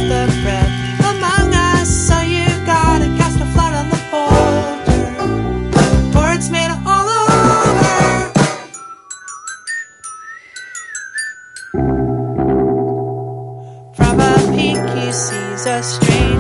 the breath among us, so you gotta cast a flood on the boulder, or it's made all over. From a peak he sees a strange